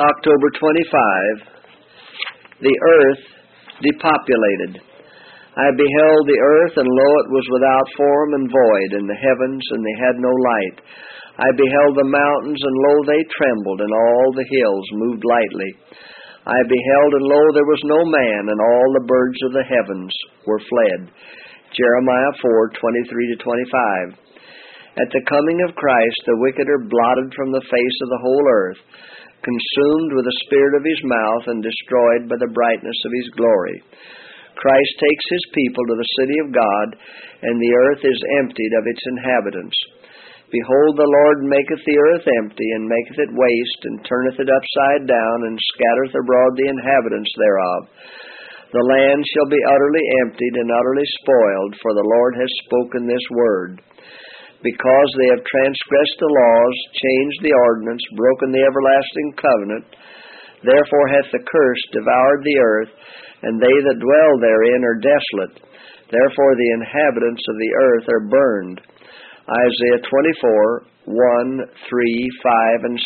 October 25, the earth depopulated. I beheld the earth, and lo, it was without form and void, and the heavens, and they had no light. I beheld the mountains, and lo, they trembled, and all the hills moved lightly. I beheld, and lo, there was no man, and all the birds of the heavens were fled. Jeremiah 4:23-25. At the coming of Christ, the wicked are blotted from the face of the whole earth, consumed with the spirit of his mouth, and destroyed by the brightness of his glory. Christ takes his people to the city of God, and the earth is emptied of its inhabitants. Behold, the Lord maketh the earth empty, and maketh it waste, and turneth it upside down, and scattereth abroad the inhabitants thereof. The land shall be utterly emptied and utterly spoiled, for the Lord has spoken this word. Because they have transgressed the laws, changed the ordinance, broken the everlasting covenant, therefore hath the curse devoured the earth, and they that dwell therein are desolate. Therefore the inhabitants of the earth are burned. Isaiah 24:1, 3, 5, and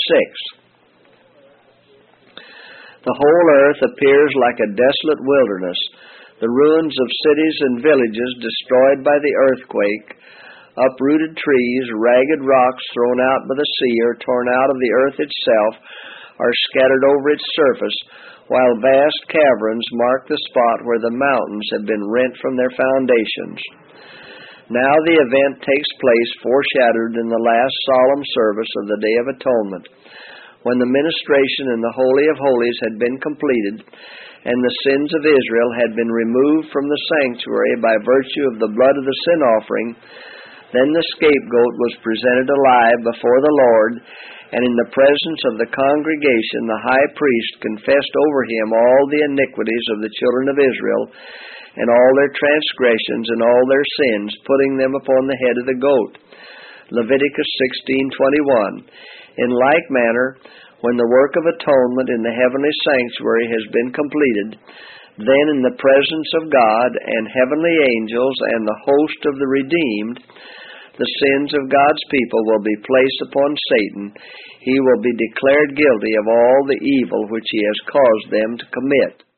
6. The whole earth appears like a desolate wilderness, the ruins of cities and villages destroyed by the earthquake, uprooted trees, ragged rocks thrown out by the sea or torn out of the earth itself are scattered over its surface, while vast caverns mark the spot where the mountains have been rent from their foundations. Now the event takes place foreshadowed in the last solemn service of the Day of Atonement, when the ministration in the Holy of Holies had been completed, and the sins of Israel had been removed from the sanctuary by virtue of the blood of the sin offering. Then the scapegoat was presented alive before the Lord, and in the presence of the congregation the high priest confessed over him all the iniquities of the children of Israel, and all their transgressions and all their sins, putting them upon the head of the goat. Leviticus 16:21. In like manner, when the work of atonement in the heavenly sanctuary has been completed, then in the presence of God and heavenly angels and the host of the redeemed, the sins of God's people will be placed upon Satan. He will be declared guilty of all the evil which he has caused them to commit.